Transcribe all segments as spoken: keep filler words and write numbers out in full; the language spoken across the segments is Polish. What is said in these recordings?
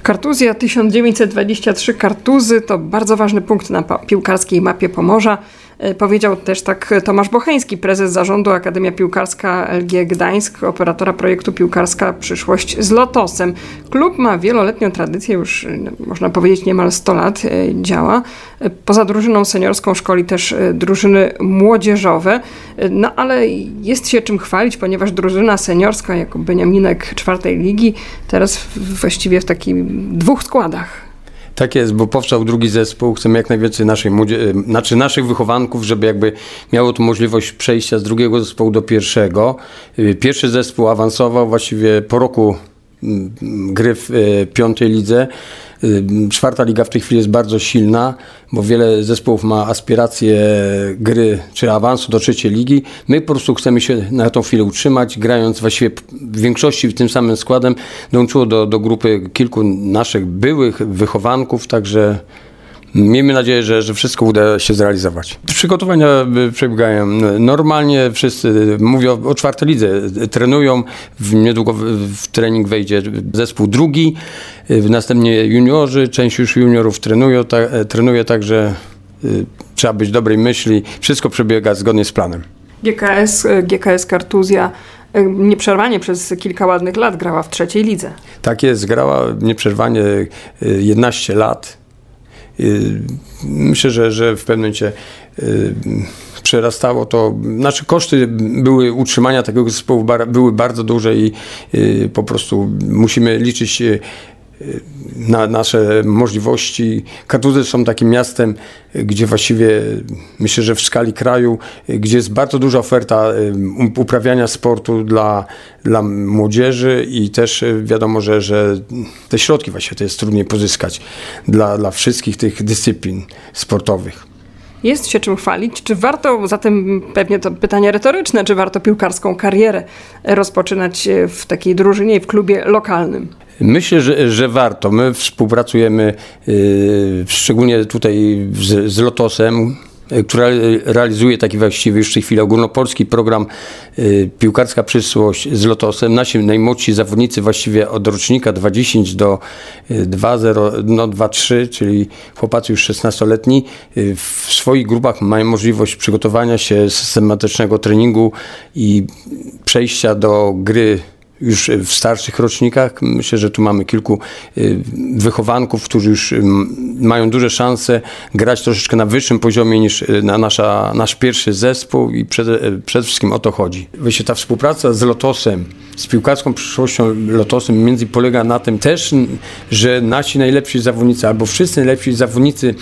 Kartuzja tysiąc dziewięćset dwadzieścia trzy Kartuzy to bardzo ważny punkt na piłkarskiej mapie Pomorza. Powiedział też tak Tomasz Bocheński, prezes zarządu Akademia Piłkarska L G Gdańsk, operatora projektu Piłkarska Przyszłość z Lotosem. Klub ma wieloletnią tradycję, już można powiedzieć niemal sto lat działa. Poza drużyną seniorską szkoli też drużyny młodzieżowe. No ale jest się czym chwalić, ponieważ drużyna seniorska jako Beniaminek czwartej ligi teraz właściwie w takich dwóch składach. Tak jest, bo powstał drugi zespół. Chcemy jak najwięcej naszej młodzie- znaczy naszych wychowanków, żeby jakby miało tu możliwość przejścia z drugiego zespołu do pierwszego. Pierwszy zespół awansował właściwie po roku gry w piątej lidze. Czwarta liga w tej chwili jest bardzo silna, bo wiele zespołów ma aspiracje gry czy awansu do trzeciej ligi. My po prostu chcemy się na tą chwilę utrzymać, grając właściwie w większości tym samym składem. Dołączyło do, do grupy kilku naszych byłych wychowanków, także miejmy nadzieję, że, że wszystko uda się zrealizować. Przygotowania przebiegają normalnie, wszyscy mówią o czwartej lidze, trenują, w, niedługo w, w trening wejdzie zespół drugi, następnie juniorzy, część już juniorów trenują, ta, trenuje, także y, trzeba być dobrej myśli, wszystko przebiega zgodnie z planem. G K S, G K S Kartuzja nieprzerwanie przez kilka ładnych lat grała w trzeciej lidze. Tak jest, grała nieprzerwanie jedenaście lat. Myślę, że, że w pewnym momencie y, przerastało to, znaczy koszty były utrzymania takiego zespołu bar, były bardzo duże i y, po prostu musimy liczyć y, na nasze możliwości. Kartuzy są takim miastem, gdzie właściwie myślę, że w skali kraju, gdzie jest bardzo duża oferta uprawiania sportu dla, dla młodzieży i też wiadomo, że, że te środki właściwie to jest trudniej pozyskać dla, dla wszystkich tych dyscyplin sportowych. Jest się czym chwalić. Czy warto, zatem pewnie to pytanie retoryczne, czy warto piłkarską karierę rozpoczynać w takiej drużynie i w klubie lokalnym? Myślę, że, że warto. My współpracujemy yy, szczególnie tutaj z, z Lotosem, która realizuje taki właściwie już w tej chwili ogólnopolski program y, Piłkarska Przyszłość z Lotosem. Nasi najmłodsi zawodnicy właściwie od rocznika dwa dziesięć do dwa zero, no dwa trzy, czyli chłopacy już szesnastoletni, y, w swoich grupach mają możliwość przygotowania się, systematycznego treningu i przejścia do gry już w starszych rocznikach. Myślę, że tu mamy kilku wychowanków, którzy już mają duże szanse grać troszeczkę na wyższym poziomie niż na nasza, nasz pierwszy zespół i przede, przede wszystkim o to chodzi. Właśnie ta współpraca z Lotosem, z Piłkarską Przyszłością Lotosem między polega na tym też, że nasi najlepsi zawodnicy albo wszyscy najlepsi zawodnicy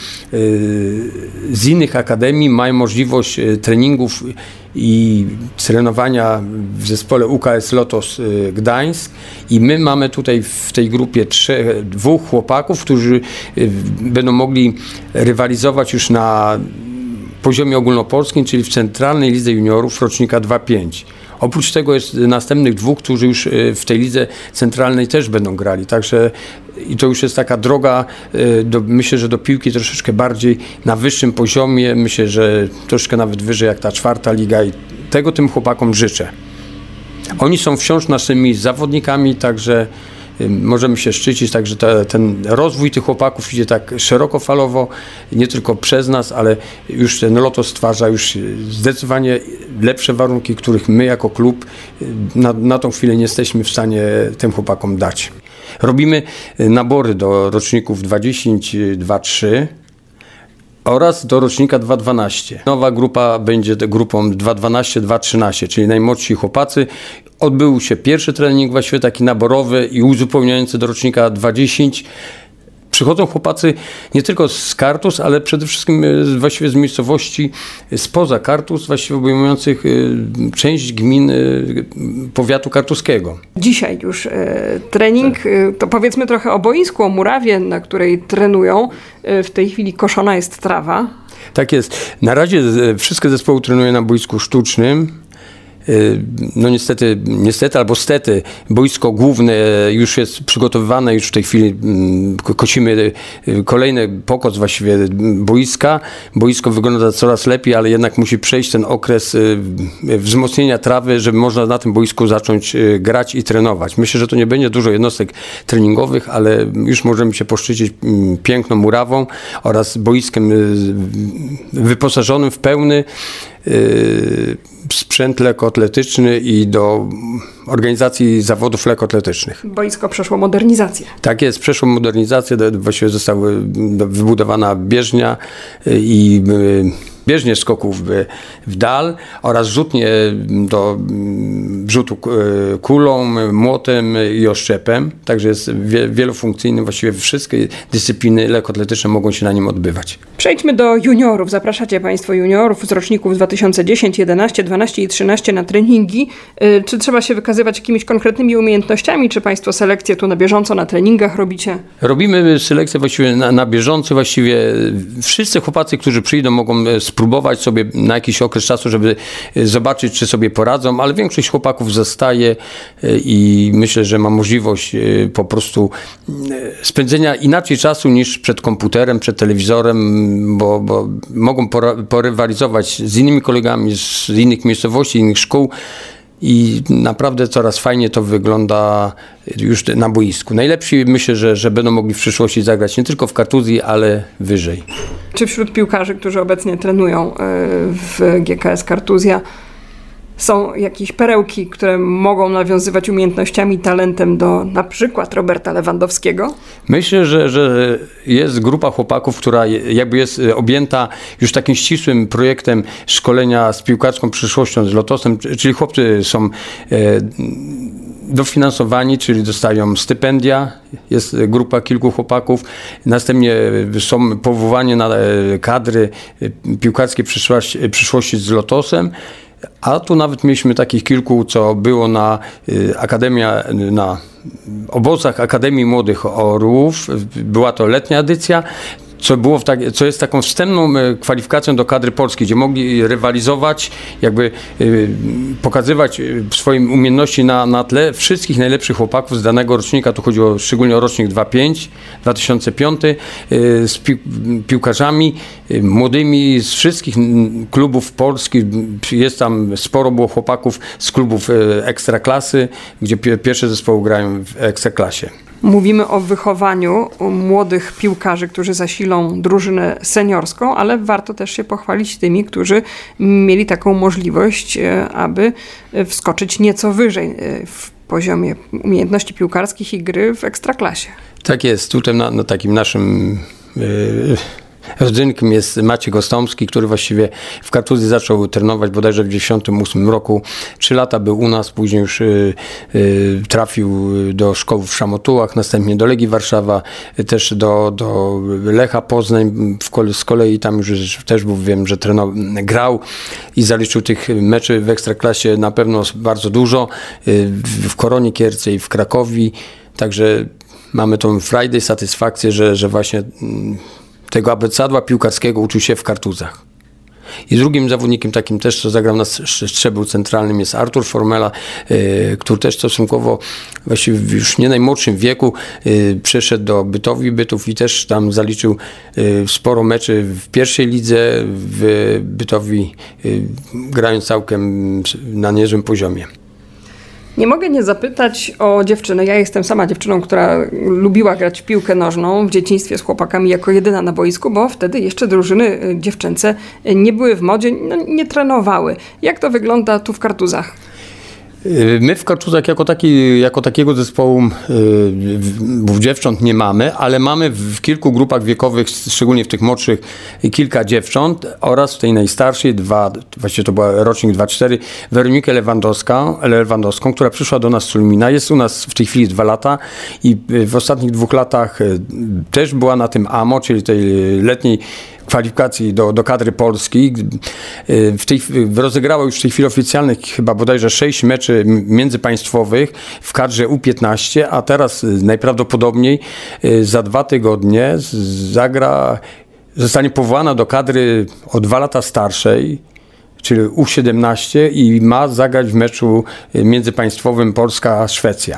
z innych akademii mają możliwość treningów i trenowania w zespole U K S Lotos Gdańsk i my mamy tutaj w tej grupie trzech, dwóch chłopaków, którzy będą mogli rywalizować już na poziomie ogólnopolskim, czyli w Centralnej Lidze Juniorów rocznika dwa pięć. Oprócz tego jest następnych dwóch, którzy już w tej lidze centralnej też będą grali. Także i to już jest taka droga, do, myślę, że do piłki troszeczkę bardziej na wyższym poziomie. Myślę, że troszeczkę nawet wyżej jak ta czwarta liga i tego tym chłopakom życzę. Oni są wciąż naszymi zawodnikami, także możemy się szczycić, także te, ten rozwój tych chłopaków idzie tak szerokofalowo, nie tylko przez nas, ale już ten Lotos stwarza już zdecydowanie lepsze warunki, których my jako klub na, na tą chwilę nie jesteśmy w stanie tym chłopakom dać. Robimy nabory do roczników dwa dziesięć, dwa trzy oraz do rocznika dwa dwanaście. Nowa grupa będzie grupą dwa dwanaście, dwa trzynaście, czyli najmłodsi chłopacy. Odbył się pierwszy trening właściwie taki naborowy i uzupełniający do rocznika dwa dziesięć. Przychodzą chłopacy nie tylko z Kartuz, ale przede wszystkim właściwie z miejscowości spoza Kartuz, właściwie obejmujących część gmin powiatu kartuskiego. Dzisiaj już e, trening, tak. e, to powiedzmy trochę o boisku, o murawie, na której trenują. E, w tej chwili koszona jest trawa. Tak jest. Na razie wszystkie zespoły trenują na boisku sztucznym. no niestety, niestety albo stety, boisko główne już jest przygotowywane, już w tej chwili kosimy kolejny pokos właściwie boiska. Boisko wygląda coraz lepiej, ale jednak musi przejść ten okres wzmocnienia trawy, żeby można na tym boisku zacząć grać i trenować. Myślę, że to nie będzie dużo jednostek treningowych, ale już możemy się poszczycić piękną murawą oraz boiskiem wyposażonym w pełny sprzęt lekkoatletyczny i do organizacji zawodów lekkoatletycznych. Boisko przeszło modernizację. Tak jest, przeszło modernizację, właściwie została wybudowana bieżnia i bieżnie skoków w dal oraz rzutnie do rzutu kulą, młotem i oszczepem. Także jest wielofunkcyjny, właściwie wszystkie dyscypliny lekkoatletyczne mogą się na nim odbywać. Przejdźmy do juniorów. Zapraszacie Państwo juniorów z roczników dwa tysiące dziesięć, jedenaście, dwanaście i trzynaście na treningi. Czy trzeba się wykazywać jakimiś konkretnymi umiejętnościami? Czy Państwo selekcję tu na bieżąco na treningach robicie? Robimy selekcję właściwie na, na bieżąco. Właściwie wszyscy chłopacy, którzy przyjdą, mogą spróbować sobie na jakiś okres czasu, żeby zobaczyć, czy sobie poradzą, ale większość chłopaków zostaje i myślę, że ma możliwość po prostu spędzenia inaczej czasu niż przed komputerem, przed telewizorem, bo, bo mogą porywalizować z innymi kolegami z innych miejscowości, innych szkół. I naprawdę coraz fajnie to wygląda już na boisku. Najlepsi myślę, że, że będą mogli w przyszłości zagrać nie tylko w Kartuzji, ale wyżej. Czy wśród piłkarzy, którzy obecnie trenują w G K S Kartuzja, są jakieś perełki, które mogą nawiązywać umiejętnościami, talentem do na przykład Roberta Lewandowskiego? Myślę, że, że jest grupa chłopaków, która jakby jest objęta już takim ścisłym projektem szkolenia z piłkarską przyszłością, z Lotosem, czyli chłopcy są dofinansowani, czyli dostają stypendia. Jest grupa kilku chłopaków. Następnie są powołani na kadry piłkarskiej przyszłości, przyszłości z Lotosem. A tu nawet mieliśmy takich kilku, co było na y, akademia, na obozach Akademii Młodych Orłów. Była to letnia edycja, co, było w tak, co jest taką wstępną kwalifikacją do kadry polskiej, gdzie mogli rywalizować, jakby y, pokazywać swoje umiejętności na, na tle wszystkich najlepszych chłopaków z danego rocznika. Tu chodziło szczególnie o rocznik dwa tysiące piąty, dwa tysiące piąty, y, z pi, piłkarzami y, młodymi z wszystkich klubów polskich. Jest tam sporo było chłopaków z klubów y, ekstraklasy, gdzie pi, pierwsze zespoły grają w ekstraklasie. Mówimy o wychowaniu młodych piłkarzy, którzy zasilą drużynę seniorską, ale warto też się pochwalić tymi, którzy mieli taką możliwość, aby wskoczyć nieco wyżej w poziomie umiejętności piłkarskich i gry w ekstraklasie. Tak jest. Tutaj na, na takim naszym yy... rodzynkiem jest Maciej Gostomski, który właściwie w Kartuzji zaczął trenować bodajże w dziewięćdziesiątym ósmym roku. Trzy lata był u nas, później już y, y, trafił do szkoły w Szamotułach, następnie do Legii Warszawa, też do, do Lecha Poznań. W kole, z kolei tam już też był, wiem, że trenował, grał i zaliczył tych meczy w Ekstraklasie na pewno bardzo dużo. Y, w Koronie Kielce i w Krakowi. Także mamy tą frajdę i satysfakcję, że, że właśnie y, tego abecadła piłkarskiego uczył się w Kartuzach. I drugim zawodnikiem takim też, co zagrał na szczeblu centralnym, jest Artur Formela, y, który też stosunkowo właściwie już w nie najmłodszym wieku y, przeszedł do Bytowi Bytów i też tam zaliczył y, sporo meczy w pierwszej lidze w Bytowi, y, grając całkiem na niezłym poziomie. Nie mogę nie zapytać o dziewczynę. Ja jestem sama dziewczyną, która lubiła grać w piłkę nożną w dzieciństwie z chłopakami jako jedyna na boisku, bo wtedy jeszcze drużyny dziewczęce nie były w modzie, no, nie trenowały. Jak to wygląda tu w Kartuzach? My w Kartuzach jako, taki, jako takiego zespołu yy, dziewcząt nie mamy, ale mamy w kilku grupach wiekowych, szczególnie w tych młodszych, kilka dziewcząt oraz w tej najstarszej, dwa, właściwie to była rocznik dwa cztery, Weronikę Lewandowską, Lewandowską, która przyszła do nas z Sulmina. Jest u nas w tej chwili dwa lata i w ostatnich dwóch latach też była na tym A M O, czyli tej letniej kwalifikacji do, do kadry polskiej. W tej, rozegrała już w tej chwili oficjalnych chyba bodajże sześć meczy międzypaństwowych w kadrze U piętnaście, a teraz najprawdopodobniej za dwa tygodnie zagra, zostanie powołana do kadry o dwa lata starszej, czyli U siedemnaście i ma zagrać w meczu międzypaństwowym Polska-Szwecja.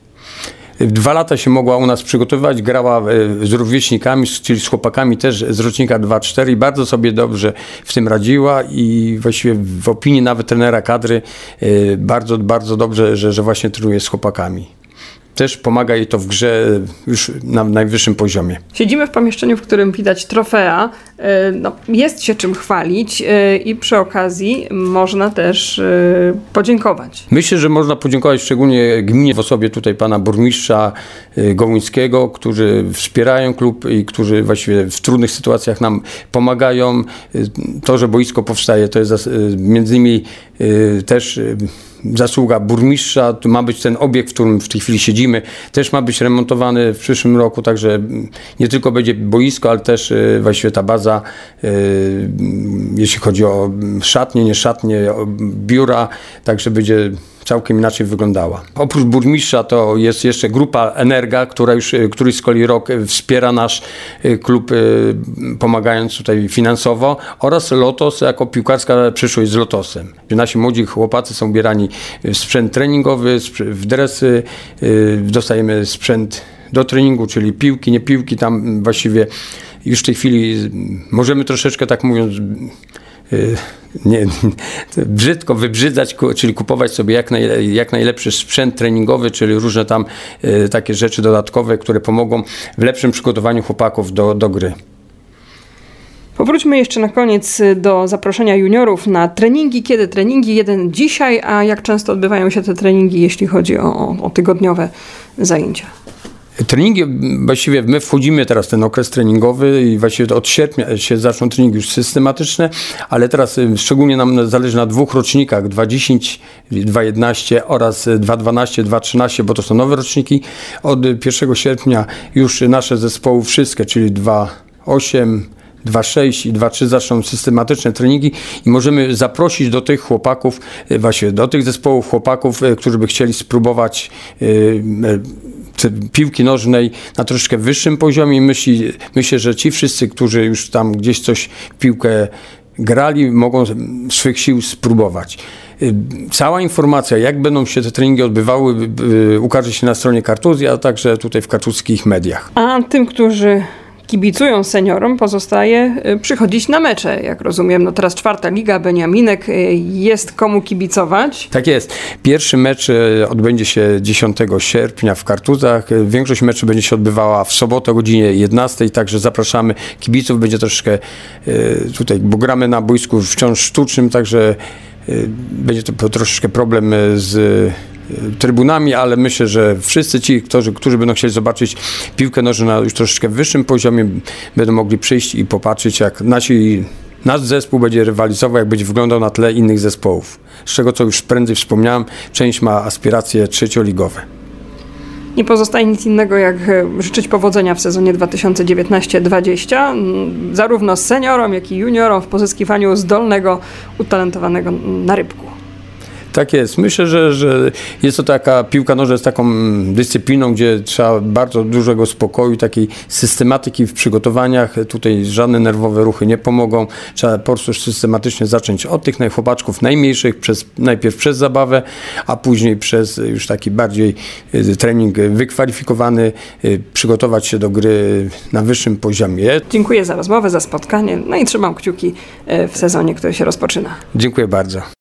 Dwa lata się mogła u nas przygotowywać, grała z rówieśnikami, czyli z chłopakami też z rocznika dwa cztery i bardzo sobie dobrze w tym radziła i właściwie w opinii nawet trenera kadry bardzo, bardzo dobrze, że, że właśnie trenuje z chłopakami. Też pomaga jej to w grze już na najwyższym poziomie. Siedzimy w pomieszczeniu, w którym widać trofea. No, jest się czym chwalić i przy okazji można też podziękować. Myślę, że można podziękować szczególnie gminie w osobie tutaj pana burmistrza Gołuńskiego, którzy wspierają klub i którzy właściwie w trudnych sytuacjach nam pomagają. To, że boisko powstaje, to jest między innymi też zasługa burmistrza. Tu ma być ten obiekt, w którym w tej chwili siedzimy, też ma być remontowany w przyszłym roku, także nie tylko będzie boisko, ale też właściwie ta baza, jeśli chodzi o szatnie, nie szatnie, o biura, także będzie całkiem inaczej wyglądała. Oprócz burmistrza to jest jeszcze grupa Energa, która już któryś z kolei rok wspiera nasz klub, pomagając tutaj finansowo, oraz Lotos jako piłkarska przyszłość z Lotosem. Nasi młodzi chłopacy są ubierani w sprzęt treningowy, w dresy, dostajemy sprzęt do treningu, czyli piłki, nie piłki, tam właściwie już w tej chwili możemy troszeczkę, tak mówiąc, nie, brzydko wybrzydzać, czyli kupować sobie jak, naj, jak najlepszy sprzęt treningowy, czyli różne tam y, takie rzeczy dodatkowe, które pomogą w lepszym przygotowaniu chłopaków do, do gry. Powróćmy jeszcze na koniec do zaproszenia juniorów na treningi. Kiedy treningi? Jeden dzisiaj, a jak często odbywają się te treningi, jeśli chodzi o, o tygodniowe zajęcia? Treningi, właściwie my wchodzimy teraz w ten okres treningowy i właściwie od sierpnia się zaczną treningi już systematyczne, ale teraz szczególnie nam zależy na dwóch rocznikach, dwa dziesięć, dwa jedenaście oraz dwa dwanaście, dwa trzynaście, bo to są nowe roczniki. Od pierwszego sierpnia już nasze zespoły wszystkie, czyli dwa osiem, dwa sześć i dwa trzy zaczną systematyczne treningi i możemy zaprosić do tych chłopaków, właśnie do tych zespołów chłopaków, którzy by chcieli spróbować piłki nożnej na troszeczkę wyższym poziomie. Myśli, myślę, że ci wszyscy, którzy już tam gdzieś coś w piłkę grali, mogą swych sił spróbować. Cała informacja, jak będą się te treningi odbywały, ukaże się na stronie Kartuzji, a także tutaj w kartuzskich mediach. A tym, którzy kibicują seniorom, pozostaje przychodzić na mecze, jak rozumiem. No teraz czwarta liga, Beniaminek, jest komu kibicować. Tak jest. Pierwszy mecz odbędzie się dziesiątego sierpnia w Kartuzach. Większość meczy będzie się odbywała w sobotę o godzinie jedenastej, także zapraszamy kibiców. Będzie troszkę tutaj, bo gramy na boisku wciąż sztucznym, także będzie to troszeczkę problem z trybunami, ale myślę, że wszyscy ci, którzy, którzy będą chcieli zobaczyć piłkę nożną na już troszeczkę wyższym poziomie, będą mogli przyjść i popatrzeć, jak nasi, nasz zespół będzie rywalizował, jak będzie wyglądał na tle innych zespołów. Z czego, co już prędzej wspomniałem, część ma aspiracje trzecioligowe. Nie pozostaje nic innego, jak życzyć powodzenia w sezonie dwa tysiące dziewiętnaście dwadzieścia, zarówno seniorom, jak i juniorom w pozyskiwaniu zdolnego, utalentowanego narybku. Tak jest. Myślę, że, że jest to taka piłka nożna z taką dyscypliną, gdzie trzeba bardzo dużego spokoju, takiej systematyki w przygotowaniach. Tutaj żadne nerwowe ruchy nie pomogą. Trzeba po prostu systematycznie zacząć od tych chłopaczków najmniejszych, przez, najpierw przez zabawę, a później przez już taki bardziej trening wykwalifikowany, przygotować się do gry na wyższym poziomie. Dziękuję za rozmowę, za spotkanie, no i trzymam kciuki w sezonie, który się rozpoczyna. Dziękuję bardzo.